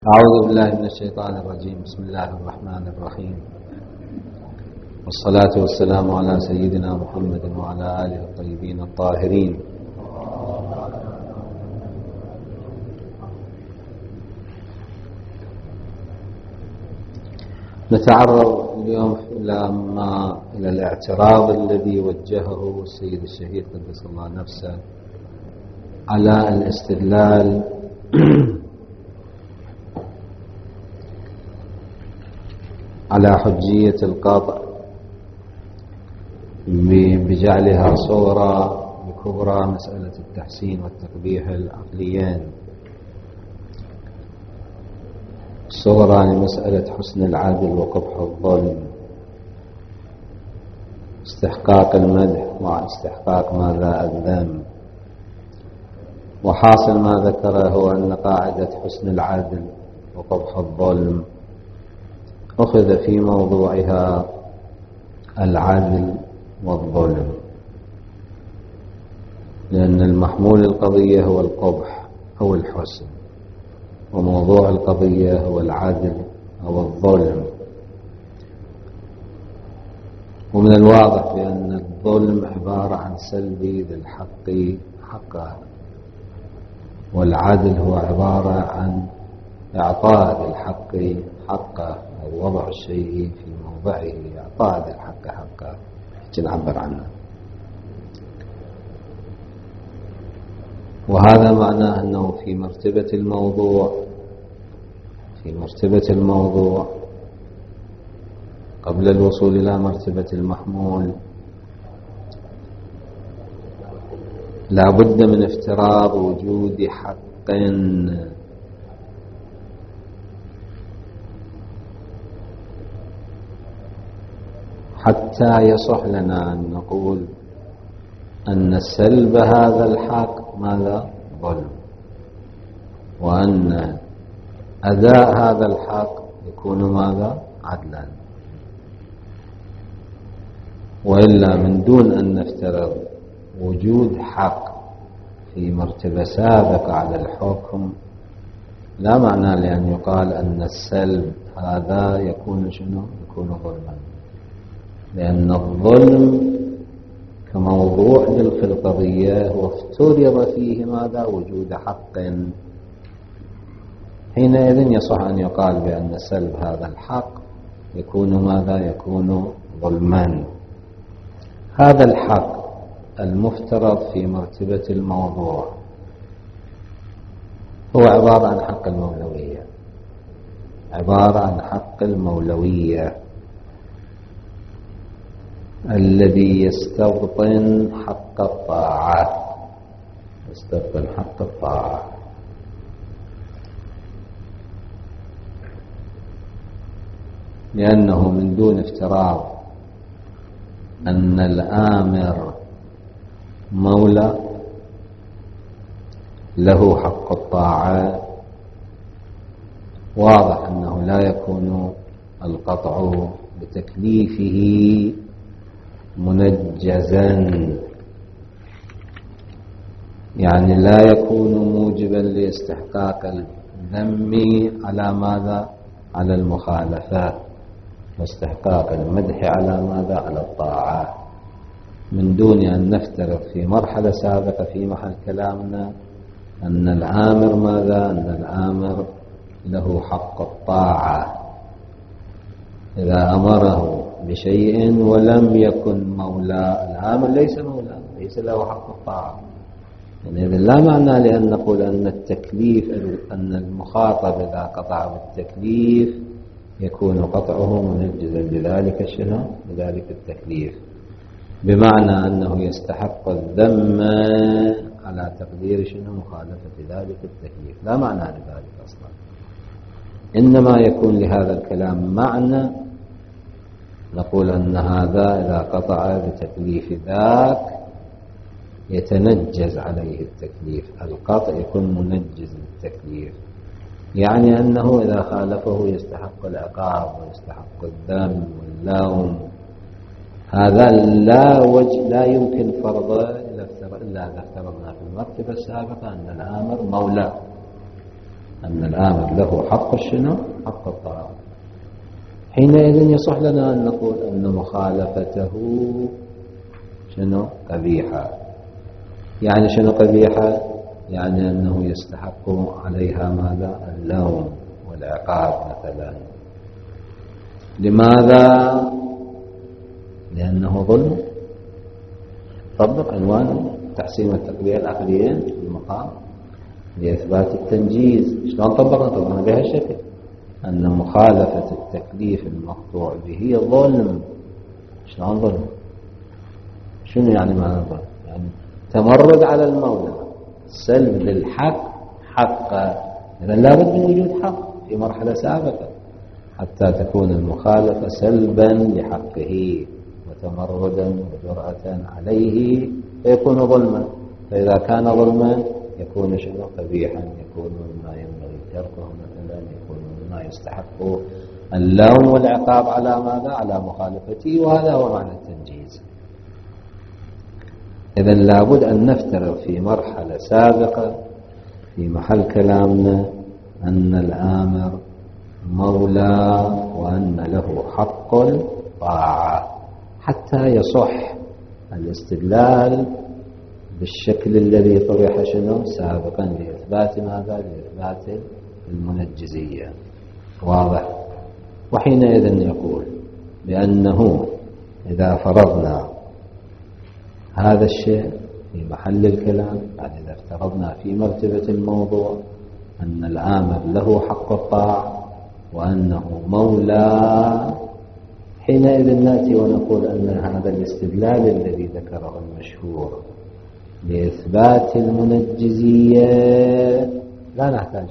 أعوذ بالله من الشيطان الرجيم. بسم الله الرحمن الرحيم، والصلاة والسلام على سيدنا محمد وعلى آله الطيبين الطاهرين. نتعرض اليوم إلى الاعتراض الذي وجهه السيد الشهيد قدس الله نفسه على الاستدلال على حجية القطع بجعلها صورة كبرى مسألة التحسين والتقبيح العقليين، صورة لمسألة حسن العدل وقبح الظلم، استحقاق المدح واستحقاق ماذا الذم. وحاصل ما ذكره هو أن قاعدة حسن العدل وقبح الظلم أخذ في موضوعها العدل والظلم، لأن المحمول القضية هو القبح أو الحسن، وموضوع القضية هو العدل أو الظلم. ومن الواضح بأن الظلم عبارة عن سلب ذي الحق حقه، والعدل هو عبارة عن إعطاء ذي الحق حقه، أو وضع الشيء في موضعه، إعطاء ذي الحق حقه نعبر عنه. وهذا معناه أنه في مرتبة الموضوع قبل الوصول إلى مرتبة المحمول لا بد من افتراض وجود حق حتى يصح لنا أن نقول أن سلب هذا الحق ماذا؟ ظلم، وأن أداء هذا الحق يكون ماذا؟ عدلا. وإلا من دون أن نفترض وجود حق في مرتبة سابقة على الحكم لا معنى لأن يقال أن السلب هذا يكون شنو؟ يكون ظلما، لأن الظلم كموضوع في القضية وافترض فيه ماذا؟ وجود حق، حينئذ يصح أن يقال بأن سلب هذا الحق يكون ماذا؟ يكون ظلما. هذا الحق المفترض في مرتبة الموضوع هو عبارة عن حق المولوية، عبارة عن حق المولوية الذي يستبطن حق الطاعة، يستبطن حق الطاعة. لأنه من دون افتراض أن الآمر مولى له حق الطاعة، واضح أنه لا يكون القطع بتكليفه منجزا، يعني لا يكون موجبا لاستحقاق الذم على ماذا؟ على المخالفة، واستحقاق المدح على ماذا؟ على الطاعة، من دون أن نفترض في مرحلة سابقة في محل كلامنا أن الآمر ماذا؟ أن الآمر له حق الطاعة إذا أمره بشيء ولم يكن مولى. الآمر ليس مولى، ليس له حق الطاعة، يعني إذن لا معنى لأن نقول أن التكليف، أن المخاطب إذا قطع بالتكليف يكون قطعه منجزا بذلك شنو؟ بذلك التكليف، بمعنى أنه يستحق الذم على تقدير شنو؟ مخالفة ذلك التكليف. لا معنى لذلك أصلا، إنما يكون لهذا الكلام معنى نقول أن هذا إذا قطع بتكليف ذاك يتنجز عليه التكليف، القطع يكون منجز للتكليف، يعني أنه إذا خالفه يستحق العقاب ويستحق الذم واللوم. هذا لا يمكن فرضه إلا إذا افترضنا في المرتبة السابقة أن الآمر مولى، أن الآمر له حق شنو؟ حق الطاعة. حينئذ يصح لنا أن نقول أن مخالفته شنو؟ قبيحة. يعني شنو قبيحة؟ يعني أنه يستحق عليها ماذا؟ اللوم والعقاب مثلا. لماذا؟ لأنه ظلم. طبق عنوان تحسين والتقبيح العقليين في المقام لإثبات التنجيز. شلون طبقنا بهالشكل أن مخالفة التكليف المقطوع به ظلم. شلون ظلم؟ شنو يعني معنى ظلم؟ يعني تمرد على المولى، سلب للحق حقه. إذا لابد من وجود حق في مرحلة سابقة حتى تكون المخالفة سلبا لحقه وتمردا وجرأة عليه فيكون ظلما. فإذا كان ظلما يكون شنو؟ قبيحا، يكون مما ينبغي تركه مثلا، يكون مما يستحق اللوم والعقاب على ماذا؟ على مخالفته. وهذا هو معنى التنجيز. إذن لابد أن نفترض في مرحلة سابقة في محل كلامنا أن الآمر مولى وأن له حق الطاعة حتى يصح الاستدلال بالشكل الذي طرح شنو؟ سابقا لإثبات ماذا؟ لإثبات المنجزية. واضح؟ وحينئذ يقول بأنه إذا فرضنا هذا الشيء في محل الكلام، يعني إذا افترضنا في مرتبة الموضوع أن الآمر له حق الطاعة وأنه مولى، حينئذ نأتي ونقول أن هذا الاستدلال الذي ذكره المشهور لإثبات المنجزية لا نحتاج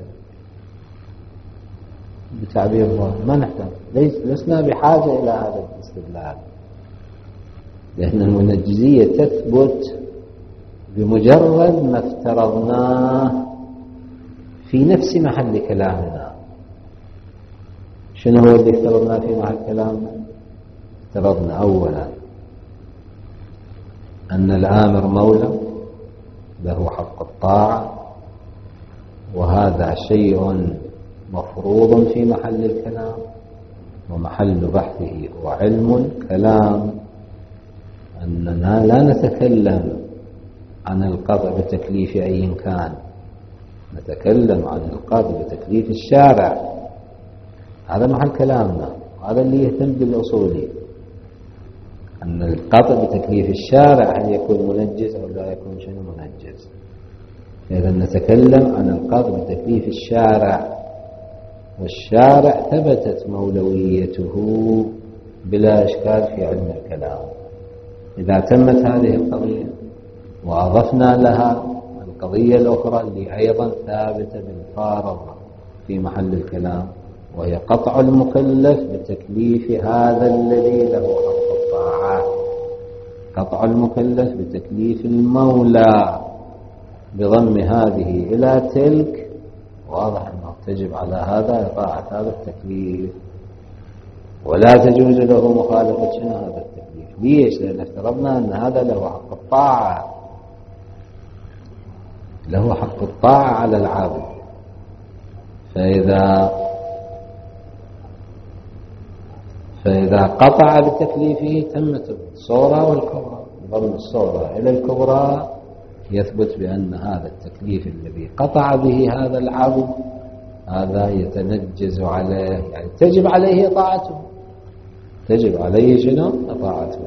بتعبير الله، ما نحتاج، لسنا بحاجة إلى هذا الاستدلال، لأن المنجزية تثبت بمجرد ما افترضناه في نفس محل كلامنا. شنو هو اللي افترضناه في محل كلامنا؟ افترضنا أولا أن الآمر مولى له حق الطاعة، وهذا شيء مفروض في محل الكلام، ومحل بحثه هو علم الكلام، أننا لا نتكلم عن القطع بتكليف أي كان، نتكلم عن القطع بتكليف الشارع. هذا محل كلامنا، هذا اللي يهتم بالأصولي، أن القطع بتكليف الشارع هل يكون منجز أو لا يكون شنو منجز. إذا نتكلم عن القطع بتكليف الشارع، والشارع ثبتت مولويته بلا إشكال في علم الكلام. إذا تمت هذه القضية وأضفنا لها القضية الأخرى اللي أيضا ثابتة بالفارغ في محل الكلام، وهي قطع المكلف بتكليف هذا الذي له حق الطاعة، قطع المكلف بتكليف المولى بضم هذه إلى تلك، واضح أنه تجب على هذا إطاعة هذا التكليف، ولا تجوز له مخالفة شنو هذا التكليف. ليش؟ لأن افترضنا أن هذا له حق الطاعة، له حق الطاعة على العابد. فإذا قطع بتكليفه تمت الصورة والكبرى، ضم الصورة إلى الكبرى يثبت بأن هذا التكليف الذي قطع به هذا العبد هذا يتنجز عليه، يعني تجب عليه طاعته، تجب عليه شنو؟ طاعته.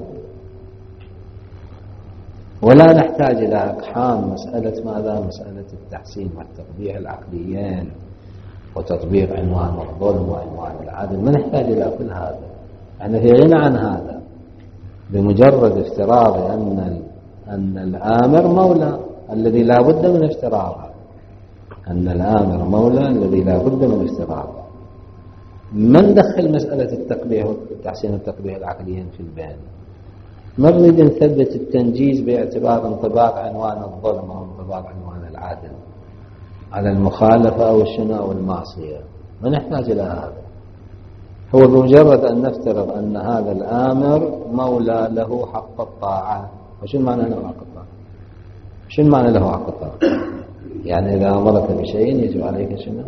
ولا نحتاج إلى إقحام مسألة ماذا؟ مسألة التحسين والتقبيح العقليين وتطبيق عنوان الظلم وعنوان العدل، ما نحتاج إلى كل هذا، احنا في غنى عن هذا. بمجرد افتراض أن الآمر مولى الذي لا بد من افتراضه، أن الآمر مولى الذي لا بد من افتراضه، من دخل مسألة التقبيح والتحسين والتقبيح العقليين في البين؟ ما نريد نثبت التنجيز باعتبار انطباق عنوان الظلم أو انطباق عنوان العدل على المخالفة أو الشنو أو المعصية، ما نحتاج إلى هذا. هو بمجرد أن نفترض أن هذا الآمر مولى له حق الطاعة. وشو معنى له حق الطاعة؟ شو معنى له حق الطاعة؟ يعني إذا أمرك بشيء يجب عليك شنو؟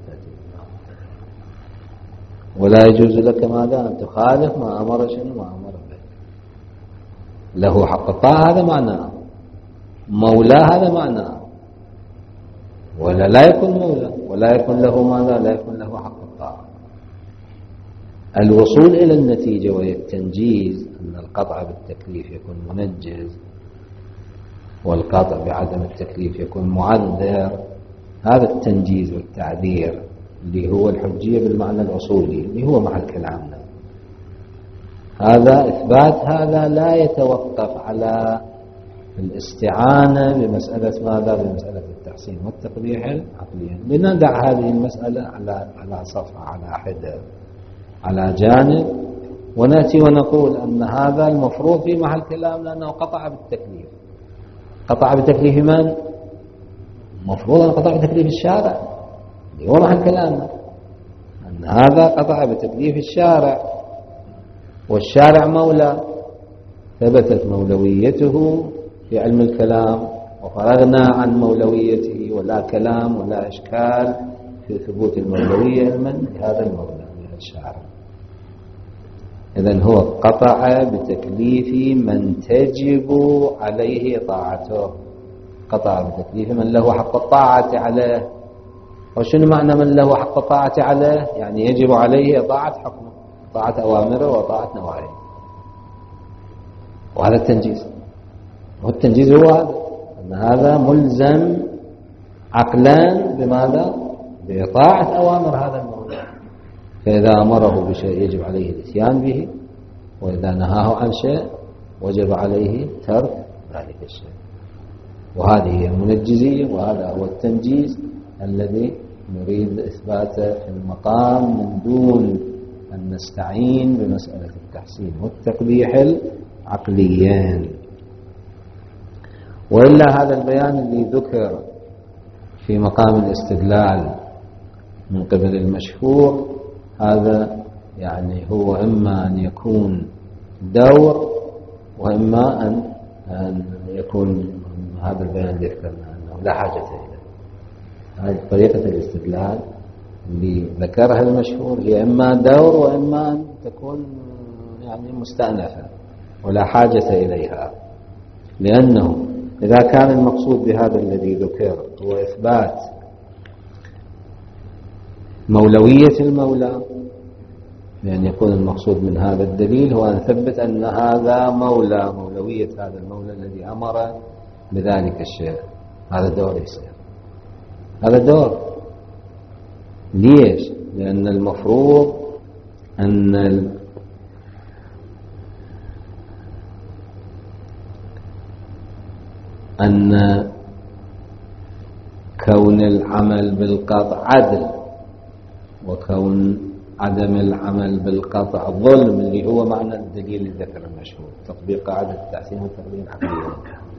ولا يجوز لك ماذا؟ أن تخالف ما أمر شنو؟ ما أمر به. له حق الطاعة هذا معناه، مولاه هذا معناه، ولا لا يكون مولى ولا يكون له ماذا؟ لا يكون له حق الطاعة. الوصول إلى النتيجة وهي التنجيز، أن القطع بالتكليف يكون منجز والقطع بعدم التكليف يكون معذر، هذا التنجيز والتعذير اللي هو الحجية بالمعنى الأصولي اللي هو محل كلامنا. هذا إثبات هذا لا يتوقف على الاستعانة بمسألة ماذا؟ بمسألة التحسين والتقبيح العقلي. لندع هذه المسألة على صفحة، على حدة، على جانب، ونأتي ونقول أن هذا المفروض في محل كلام لأنه قطع بالتكليف. قطع بتكليف من؟ مفروض أن قطع بتكليف الشارع اللي هو محل كلامنا، أن هذا قطع بتكليف الشارع، والشارع مولى ثبتت مولويته في علم الكلام وفرغنا عن مولويته، ولا كلام ولا إشكال في ثبوت المولوية من هذا المولى من الشارع. إذن هو قطع بتكليف من تجب عليه طاعته، قطع بتكليف من له حق الطاعة عليه. وشنو معنى من له حق الطاعة عليه؟ يعني يجب عليه طاعة حكمه، طاعة أوامره وطاعة نواهيه، وهذا التنجيز. والتنجيز هو هذا، أن هذا ملزم عقلا بماذا؟ بطاعة أوامر هذا المولى. فإذا أمره بشيء يجب عليه الاتيان به، وإذا نهاه عن شيء وجب عليه ترك ذلك الشيء. وهذه هي المنجزية، وهذا هو التنجيز الذي نريد إثباته في المقام من دون أن نستعين بمسألة التحسين والتقبيح العقليين. وإلا هذا البيان اللي ذكر في مقام الاستدلال من قبل المشهور، هذا يعني هو إما أن يكون دور، وإما أن يكون هذا البيان اللي ذكرنا أنه لا حاجة إليه. هذه طريقة الاستدلال اللي ذكرها المشهور هي إما دور وإما أن تكون يعني مستأنفة ولا حاجة إليها. لأنه إذا كان المقصود بهذا الذي ذكر هو إثبات مولوية المولى، يعني يكون المقصود من هذا الدليل هو أن نثبت أن هذا مولى، مولوية هذا المولى الذي أمر بذلك الشيء. هذا دور يصير، هذا دور. ليش؟ لأن المفروض أن كون العمل بالقطع عدل، وكون عدم العمل بالقطع ظلم، اللي هو معنى الدليل اللي ذكر المشهور، تطبيق قاعدة التحسين والتقدير العقلي.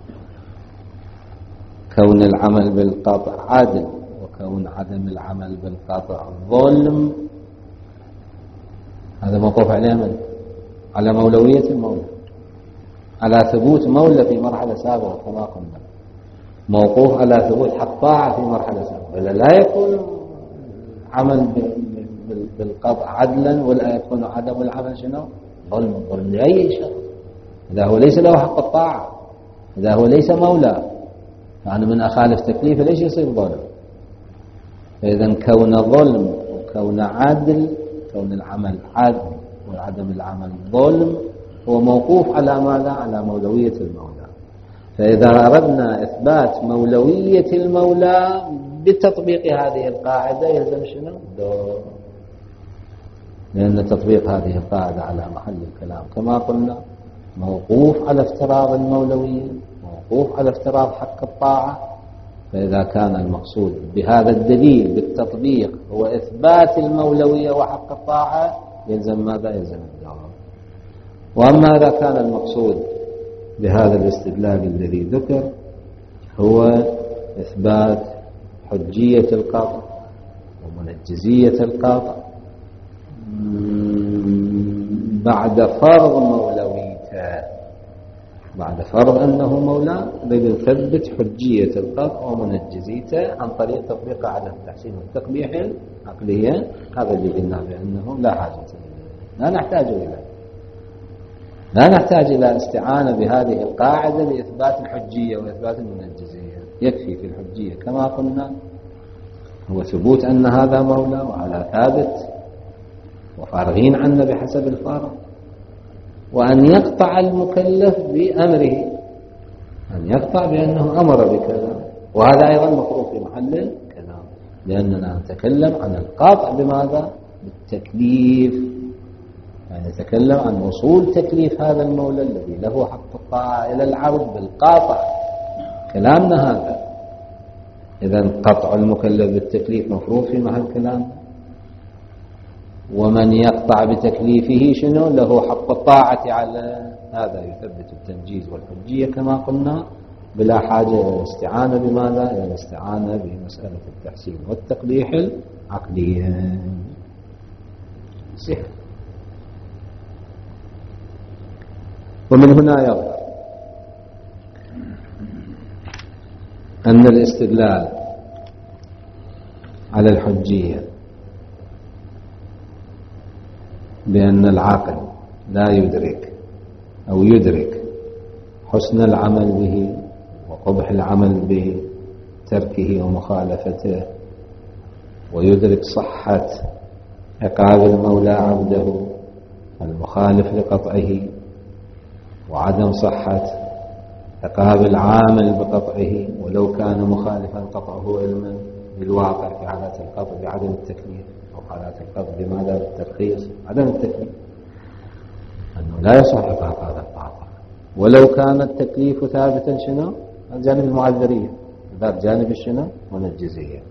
كون العمل بالقطع عدل وكون عدم العمل بالقطع ظلم، هذا موقوف عليه من؟ على مولوية المولى، على ثبوت مولى في مرحلة سابقة كما قلنا، موقوف على ثبوت حق طاعة في مرحلة سابقة. ولا لا يكون عمل بالقطع عدلا، ولا يكون عدم العمل شنو؟ ظلم. ظلم لأي شخص إذا هو ليس له حق الطاعة، إذا هو ليس مولى، يعني من أخالف تكليفه ليش يصير ظلم؟ فإذا كون ظلم وكون عدل، كون العمل عدل وعدم العمل ظلم، هو موقوف على ماذا؟ على مولوية المولى. فإذا أردنا إثبات مولوية المولى بتطبيق هذه القاعدة يلزم شنو؟ دور. لأن تطبيق هذه القاعدة على محل الكلام كما قلنا موقوف على افتراض المولوية، موقوف على افتراض حق الطاعة. فإذا كان المقصود بهذا الدليل بالتطبيق هو إثبات المولوية وحق الطاعة، يلزم ماذا؟ يلزم الدور. وأما إذا كان المقصود بهذا الاستدلال الذي ذكر هو إثبات حجية القطع ومنجزية القطع بعد فرض مولويته، بعد فرض أنه مولى نريد نثبت حجية القطع ومنجزيته عن طريق تطبيق عدم التحسين والتقبيح عقليا. هذا اللي قلنا بأنه لا حاجة لا نحتاج إلى استعانة بهذه القاعدة لإثبات الحجية وإثبات المنجزية. يكفي في الحجية كما قلنا هو ثبوت أن هذا مولى وعلى ثابت وفارغين عنه بحسب الفارغ، وأن يقطع المكلف بأمره، أن يقطع بأنه أمر بكذا، وهذا أيضا مفروض في محل الكلام، لأننا نتكلم عن القاطع بماذا؟ بالتكليف، يعني نتكلم عن وصول تكليف هذا المولى الذي له حق الطاعة إلى العبد بالقاطع. كلامنا هذا إذن قطع المكلف بالتكليف مفروض في محل كلام، ومن يقطع بتكليفه شنو؟ له حق الطاعة على هذا، يثبت التنجيز والحجية كما قلنا بلا حاجة إلى الاستعانة بماذا؟ إلى الاستعانة بمسألة التحسين والتقبيح العقلية. صحيح. ومن هنا يظهر أن الاستدلال على الحجية بأن العاقل لا يدرك أو يدرك حسن العمل به وقبح العمل بتركه ومخالفته، ويدرك صحة عقاب المولى عبده المخالف لقطعه، وعدم صحة عقاب العامل بقطعه ولو كان مخالفا قطعه علما بالواقع في حالات القطع بعدم التكليف، أو حالات القطع بماذا؟ بالترخيص عدم التكليف، أنه لا يصح عقاب هذا القطع ولو كان التكليف ثابتا شنو؟ الجانب المعذرية، ذات جانب الشنو؟ منجزية.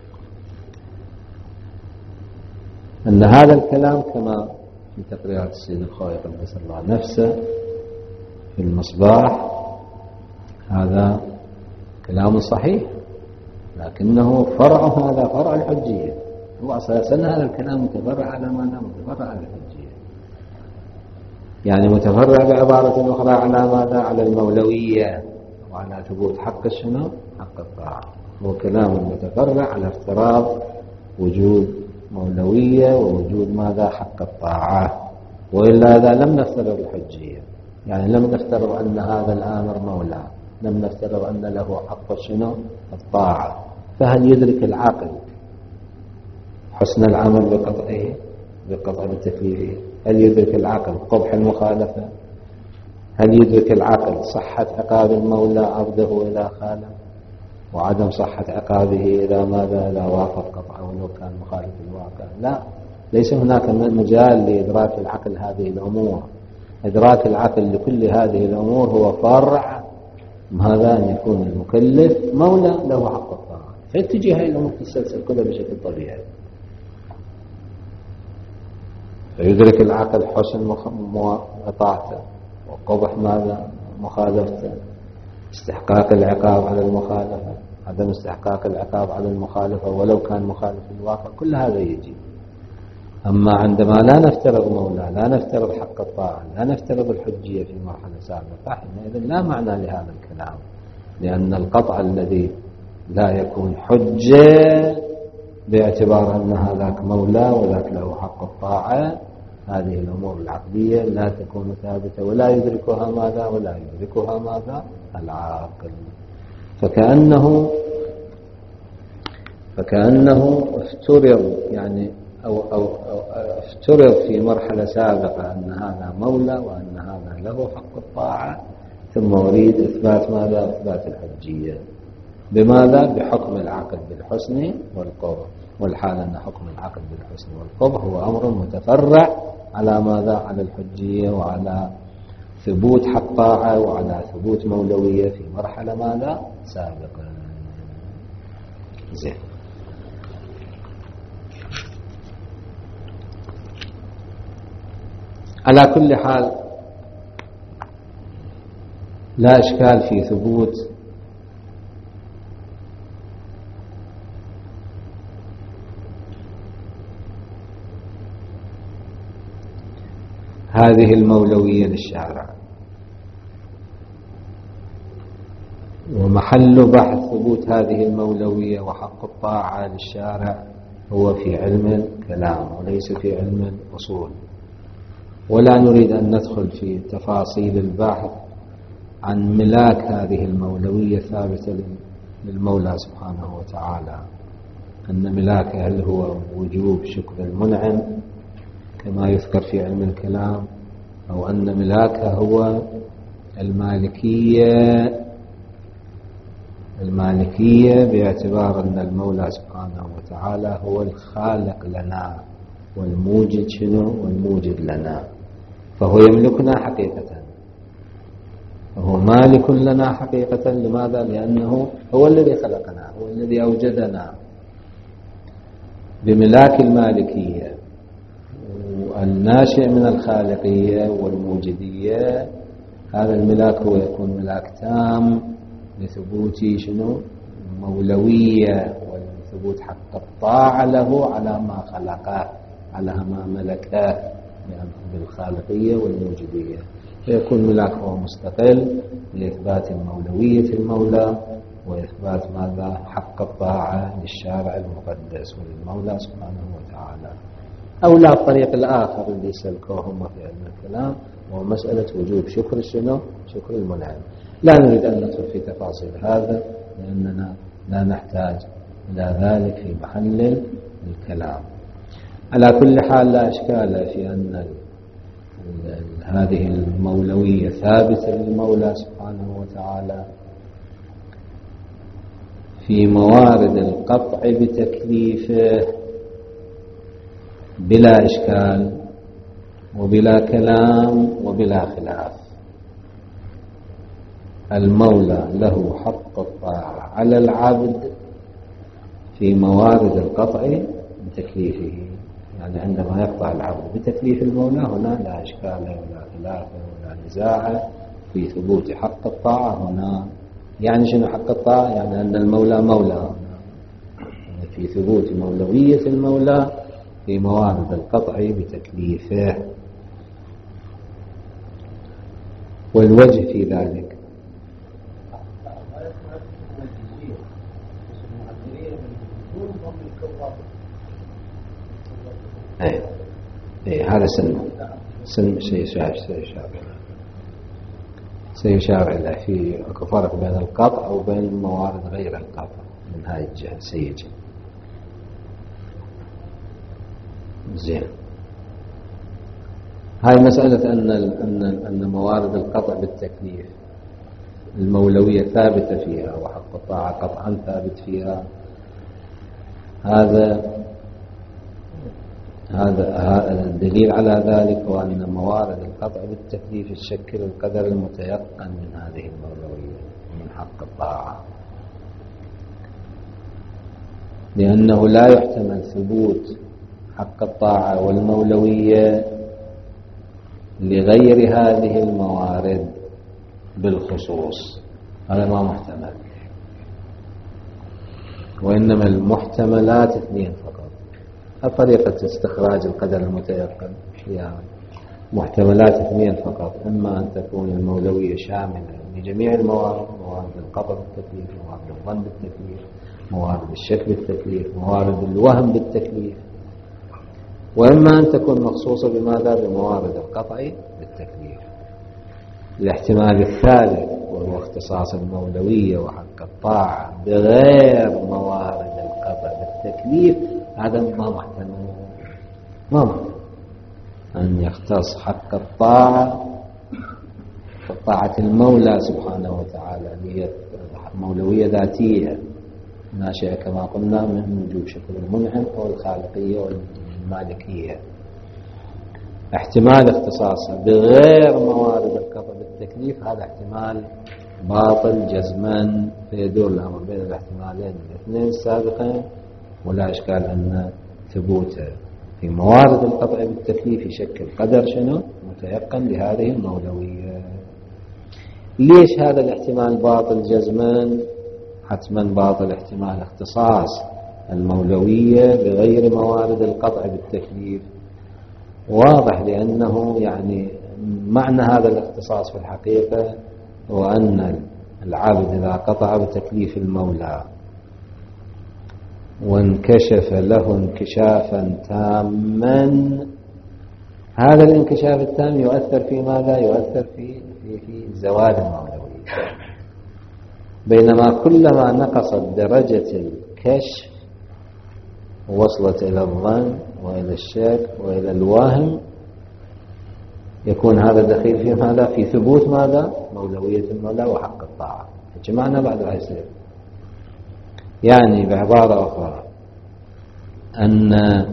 أن هذا الكلام كما في تقريرات السيد الخوئي قدس الله نفسه في المصباح هذا كلام صحيح، لكنه فرع، هذا فرع الحجية، هو أساسا هذا الكلام متفرع على ماذا؟ متفرع على الحجية، يعني متفرع بعبارة أخرى على ماذا؟ على المولوية وعلى ثبوت حق الشنو؟ حق الطاعة. هو كلام متفرع على افتراض وجود مولوية ووجود ماذا؟ حق الطاعة، وإلا هذا لم نفترض الحجية، يعني لم نفترض أن هذا الآمر مولى، لم نفترض أن له حق شنو؟ الطاعة. فهل يدرك العاقل حسن العمل بقطعه بقطع بتكليفه؟ هل يدرك العاقل قبح المخالفة؟ هل يدرك العاقل صحة عقاب المولى عبده إذا خالف، وعدم صحة عقابه إذا ماذا؟ إذا وافق قطعه ولو كان مخالف الواقع؟ لا، ليس هناك مجال لإدراك العقل هذه الأمور. إدراك العقل لكل هذه الأمور هو فرع هذا أن يكون المكلف مولى له حق الطاعة، فتجي هاي الأمور تتسلسل كلها بشكل طبيعي. فيدرك العقل حسن طاعته وقبح ماذا؟ مخالفته، استحقاق العقاب على المخالفة، عدم استحقاق العقاب على المخالفة ولو كان مخالف الواقع، كل هذا يجي. أما عندما لا نفترض مولى، لا نفترض حق الطاعة، لا نفترض الحجية في مرحلة سابقة، حينئذ لا معنى لهذا الكلام، لأن القطع الذي لا يكون حجة باعتبار أن هذاك مولى وذاك له حق الطاعة، هذه الأمور العقلية لا تكون ثابتة ولا يدركها ماذا؟ ولا يدركها ماذا؟ العاقل. فكأنه افترض، يعني أو افترض في مرحلة سابقة أن هذا مولى وأن هذا له حق الطاعة، ثم أريد إثبات ماذا؟ إثبات الحجية بماذا؟ بحكم العقل بالحسن والقبح، والحال أن حكم العقل بالحسن والقبح هو أمر متفرع على ماذا؟ على الحجية وعلى ثبوت حق طاعة وعلى ثبوت مولوية في مرحلة ماذا؟ سابقة. زين. على كل حال لا إشكال في ثبوت هذه المولوية للشارع، ومحل بحث ثبوت هذه المولوية وحق الطاعة للشارع هو في علم الكلام وليس في علم الأصول. ولا نريد أن ندخل في تفاصيل البحث عن ملاك هذه المولوية ثابتة للمولى سبحانه وتعالى، أن ملاكه هل هو وجوب شكر المنعم كما يذكر في علم الكلام، أو أن ملاكه هو المالكية باعتبار أن المولى سبحانه وتعالى هو الخالق لنا والموجد والموجد لنا، فهو يملكنا حقيقة، فهو مالك لنا حقيقة. لماذا؟ لأنه هو الذي خلقنا، هو الذي أوجدنا بملاك المالكية، والناشئ من الخالقية والموجدية. هذا الملاك هو يكون ملاك تام لثبوت المولوية وثبوت حق الطاعة له على ما خلقه، على ما ملكه بالخالقية والموجدية، فيكون ملاك هو مستقل لإثبات المولوية المولى وإثبات ماذا؟ حق الطاعة للشارع المقدس وللمولى سبحانه وتعالى. أو لا، الطريق الآخر اللي سلكوهم في علم الكلام هو مسألة وجوب شكر شكر المنعم. لا نريد أن ندخل في تفاصيل هذا لأننا لا نحتاج إلى ذلك في محل الكلام. على كل حال لا إشكال في أن هذه المولوية ثابتة للمولى سبحانه وتعالى في موارد القطع بتكليفه بلا إشكال وبلا كلام وبلا خلاف. المولى له حق الطاعة على العبد في موارد القطع بتكليفه، يعني عندما يقطع العبد بتكليف المولى هنا لا إشكال ولا خلاف ولا نزاع في ثبوت حق الطاعة هنا. يعني شنو حق الطاعة؟ يعني أن المولى مولى، في ثبوت مولوية المولى في موارد القطع بتكليفه. والوجه في ذلك هذا سن سيشار إلى في فرق بين القطع وبين موارد غير القطع من هذه الجهة سيجي. زين، هاي مسألة أن موارد القطع بالتكليف المولوية ثابتة فيها وحق الطاعة قطعا ثابت فيها. هذا الدليل على ذلك هو أن موارد القطع بالتكليف تشكل القدر المتيقن من هذه المولوية من حق الطاعة، لأنه لا يحتمل ثبوت حق الطاعة والمولوية لغير هذه الموارد بالخصوص، هذا ما محتمل. وإنما المحتملات اثنين فقط. طريقة استخراج القدر المتيقن فيها محتملات اثنين فقط، إما أن تكون المولوية شاملة لجميع الموارد، موارد القطع بالتكليف، موارد الظن بالتكليف، موارد الشك بالتكليف، موارد الوهم بالتكليف، وإما أن تكون مخصوصة بماذا؟ بموارد القطع بالتكليف. الاحتمال الثالث وهو اختصاص المولوية وحق الطاعة بغير موارد القطع بالتكليف، هذا ما محتمل أن يختص حق الطاعة طاعة المولى سبحانه وتعالى هي مولوية ذاتية ناشئة كما قلنا من وجوب شكر المنعم أو الخالقية والمالكية. احتمال اختصاصها بغير موارد القطع بالتكليف هذا احتمال باطل جزما، فيدور الأمر بين الاحتمالين الاثنين السابقين، ولا إشكال أن ثبوته في موارد القطع بالتكليف يشكل قدر متيقن لهذه المولوية. ليش هذا الاحتمال باطل جزما؟ حتما باطل احتمال اختصاص المولوية بغير موارد القطع بالتكليف. واضح، لأنه يعني معنى هذا الاختصاص في الحقيقة هو أن العبد إذا قطع بتكليف المولى وانكشف له انكشافا تاما، هذا الانكشاف التام يؤثر في ماذا؟ يؤثر في زوال المولوية. بينما كلما نقصت درجة الكشف ووصلت إلى الظن وإلى الشك وإلى الوهم، يكون هذا دخيل في ماذا؟ في ثبوت ماذا؟ مولوية المولى وحق الطاعة. جمعنا بعد ما يصير، يعني بعبارة أخرى أن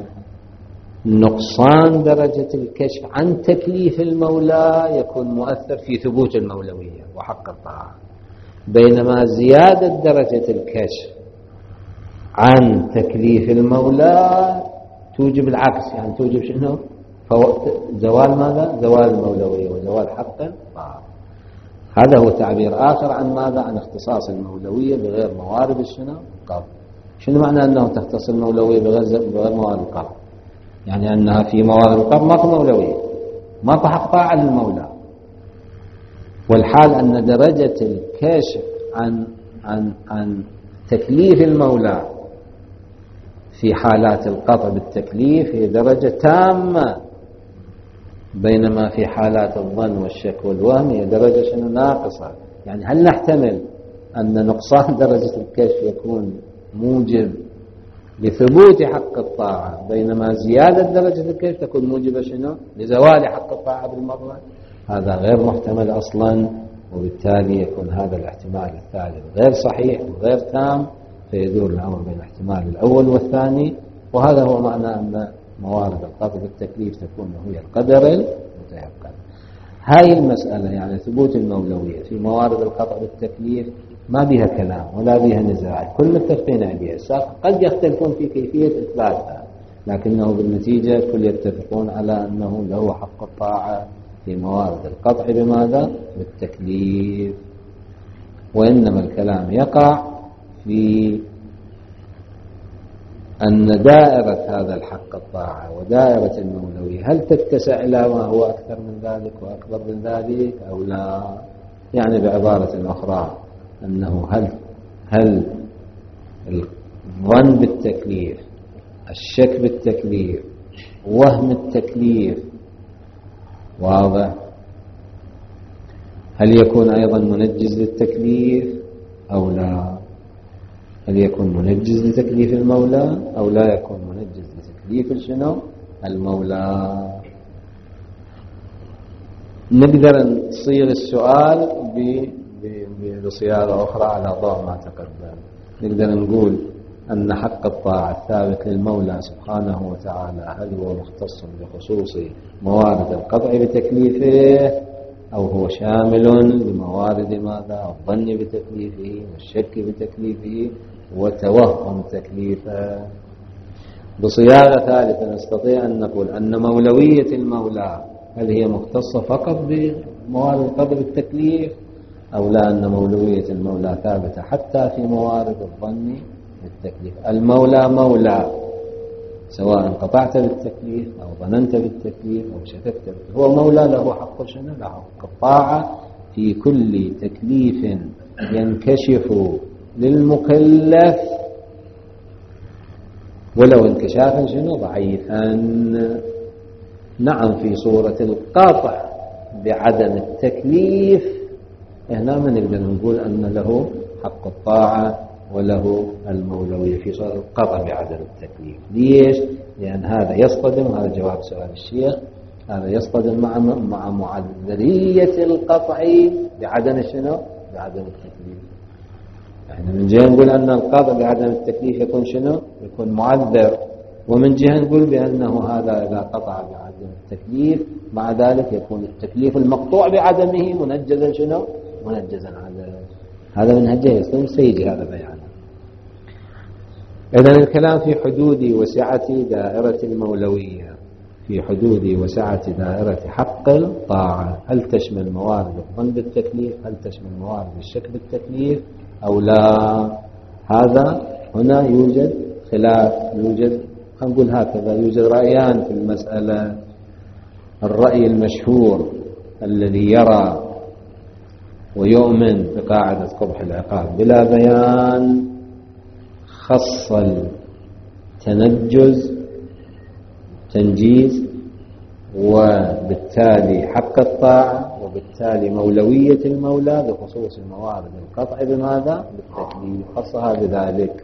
نقصان درجة الكشف عن تكليف المولى يكون مؤثر في ثبوت المولوية وحق الطاعة، بينما زيادة درجة الكشف عن تكليف المولى توجب العكس، يعني توجب شنو؟ زوال ماذا؟ زوال المولوية وزوال حق الطاعة. هذا هو تعبير آخر عن ماذا؟ عن اختصاص المولوية بغير موارد الشنو؟ القبض. شنو معنى أنه تختص المولوية بغير موارد القبض؟ يعني أنها في موارد القبض ماكو مولوية، ماكو حق طاعة للمولى، والحال أن درجة الكشف عن تكليف المولى في حالات القطع بالتكليف هي درجة تامة، بينما في حالات الظن والشك والوهم هي درجة شنو؟ ناقصة. يعني هل نحتمل أن نقصان درجة الكشف يكون موجب لثبوت حق الطاعة، بينما زيادة درجة الكشف تكون موجبة شنو؟ لزوال حق الطاعة بالمرة؟ هذا غير محتمل أصلا، وبالتالي يكون هذا الاحتمال الثالث غير صحيح وغير تام، فيدور الأمر بين الاحتمال الأول والثاني. وهذا هو معنى أن موارد القطع بالتكليف تكون هي القدر المتيقن. هاي المسألة يعني ثبوت المولوية في موارد القطع بالتكليف ما بها كلام ولا بها نزاع، كل متفقين عليها. قد يختلفون في كيفية إثباتها، لكنه بالنتيجة كل يتفقون على أنه له حق الطاعة في موارد القطع بماذا؟ بالتكليف. وإنما الكلام يقع في أن دائرة هذا الحق الطاعة ودائرة المولوية هل تتسع إلى ما هو أكثر من ذلك وأكبر من ذلك أو لا؟ يعني بعبارة أخرى أنه هل الظن بالتكليف، الشك بالتكليف، وهم التكليف واضح، هل يكون أيضا منجز للتكليف أو لا؟ هل يكون منجز لتكليف المولى أو لا يكون منجز لتكليف شنو؟ المولى. نقدر نصيغ السؤال بصياغة أخرى على ضوء ما تقدم. نقدر نقول أن حق الطاعة الثابت للمولى سبحانه وتعالى هل هو مختص بخصوص موارد القطع بتكليفه أو هو شامل لموارد ماذا؟ الظن بتكليفه والشك بتكليفه وتوهم تكليفه. بصياغة ثالثة نستطيع أن نقول أن مولوية المولى هل هي مختصة فقط بموارد القطع بالتكليف أو لا، أن مولوية المولى ثابتة حتى في موارد الظن بالتكليف. المولى مولى سواء قطعت بالتكليف أو ظننت بالتكليف أو شككت بالتكليف، هو مولى له حق شنو؟ له حق الطاعة في كل تكليف ينكشف للمكلف ولو انكشافا شنو؟ ضعيفا. نعم في صورة القطع بعدم التكليف هنا ما نقدر نقول أن له حق الطاعة وله المولوية في صورة القطع بعدم التكليف. ليش؟ لأن هذا يصطدم، هذا جواب سؤال الشيخ، هذا يصطدم مع معذرية القطع بعدم شنو؟ بعدم التكليف. احنا من جهة نقول أن القطع بعدم التكليف يكون شنو؟ يكون معذر، ومن جهة نقول بأنه هذا إذا قطع بعدم التكليف مع ذلك يكون التكليف المقطوع بعدمه منجزا شنو؟ منجزا على هذا من هجه سيجي هذا بيانه. إذن الكلام في حدود وسعة دائرة المولوية، في حدود وسعة دائرة حق الطاعة، هل تشمل موارد الظن بالتكليف؟ هل تشمل موارد الشك بالتكليف أو لا؟ هذا هنا يوجد خلاف، يوجد نقول هكذا، يوجد رأيان في المسألة. الرأي المشهور الذي يرى ويؤمن بقاعدة قبح العقاب بلا بيان خص تنجيز وبالتالي حق الطاعة وبالتالي مولوية المولى بخصوص الموارد القطع بماذا؟ بالتكليف، خصها بذلك.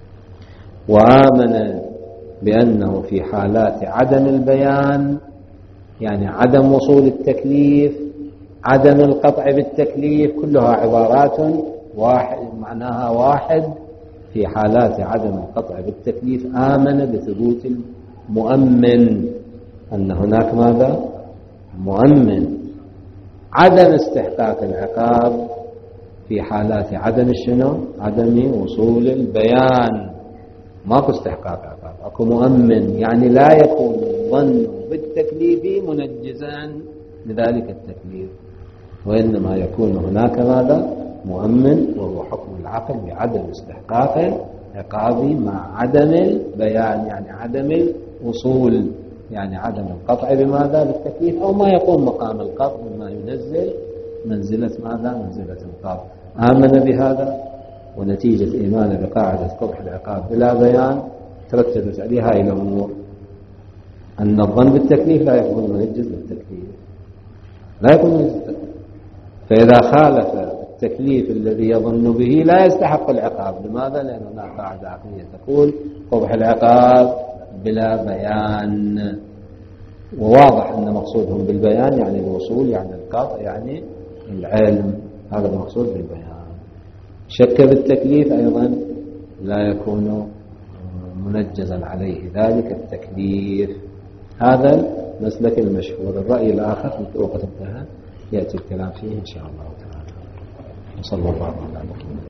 وآمن بأنه في حالات عدم البيان يعني عدم وصول التكليف، عدم القطع بالتكليف، كلها عبارات واحد معناها واحد. في حالات عدم القطع بالتكليف آمن بثبوت المؤمن، أن هناك ماذا؟ مؤمن. عدم استحقاق العقاب في حالات عدم الشنو؟ عدم وصول البيان، ماكو استحقاق عقاب، اكو مؤمن، يعني لا يكون الظن بالتكليف منجزا لذلك التكليف، وإنما يكون هناك ماذا؟ مؤمن، وهو حكم العقل بعدم استحقاق عقاب مع عدم البيان، يعني عدم الوصول، يعني عدم القطع بماذا؟ بالتكليف، أو ما يقوم مقام القطع مما ينزل منزلة ماذا؟ منزلة القطع. آمن بهذا، ونتيجة إيمانه بقاعدة قبح العقاب بلا بيان ترتبت عليها إلى أمور: أن الظن بالتكليف لا يكون منجز للتكليف، لا يكون منجز للتكليف، فإذا خالف التكليف الذي يظن به لا يستحق العقاب. لماذا؟ لأن هناك قاعدة عقلية تقول قبح العقاب بلا بيان، وواضح أن مقصودهم بالبيان يعني الوصول، يعني القطع، يعني العلم، هذا المقصود بالبيان. شك بالتكليف أيضا لا يكون منجزا عليه ذلك التكليف. هذا المسلك المشهور. الرأي الآخر في وقت انتهى يأتي الكلام فيه إن شاء الله تعالى. وصلى الله على محمد.